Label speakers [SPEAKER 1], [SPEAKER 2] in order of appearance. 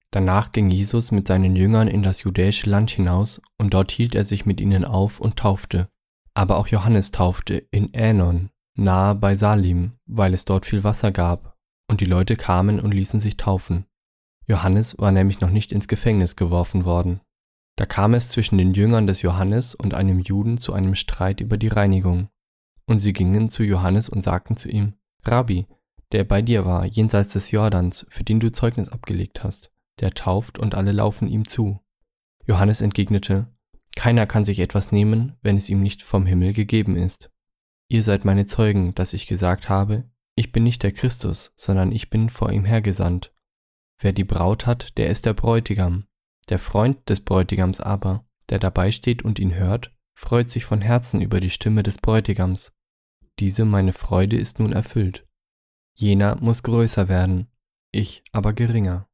[SPEAKER 1] Danach ging Jesus mit seinen Jüngern in das judäische Land hinaus, und dort hielt er sich mit ihnen auf und taufte. Aber auch Johannes taufte in Änon, nahe bei Salim, weil es dort viel Wasser gab, und die Leute kamen und ließen sich taufen. Johannes war nämlich noch nicht ins Gefängnis geworfen worden. Da kam es zwischen den Jüngern des Johannes und einem Juden zu einem Streit über die Reinigung. Und sie gingen zu Johannes und sagten zu ihm: Rabbi, der bei dir war, jenseits des Jordans, für den du Zeugnis abgelegt hast, der tauft und alle laufen ihm zu. Johannes entgegnete: Keiner kann sich etwas nehmen, wenn es ihm nicht vom Himmel gegeben ist. Ihr seid meine Zeugen, dass ich gesagt habe, ich bin nicht der Christus, sondern ich bin vor ihm hergesandt. Wer die Braut hat, der ist der Bräutigam. Der Freund des Bräutigams aber, der dabei steht und ihn hört, freut sich von Herzen über die Stimme des Bräutigams. Diese meine Freude ist nun erfüllt. Jener muss größer werden, ich aber geringer.